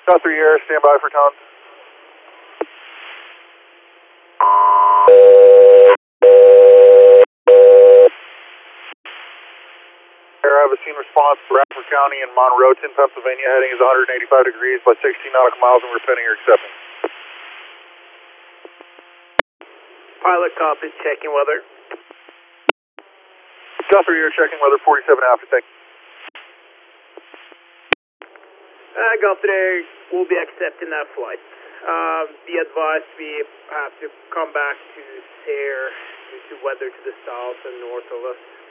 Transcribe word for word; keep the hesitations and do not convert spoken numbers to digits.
South three Air, stand by for tone. Air, I have a scene response for Bradford County in Monroeton, Pennsylvania. Heading is one hundred eighty-five degrees by sixteen nautical miles, and we're pending your acceptance. Pilot copies, checking weather. South three Air, checking weather, forty-seven after, thank you. Uh, Golf today, we'll be accepting that flight. Um, be advised we have to come back to Sayre due to weather to the south and north of us.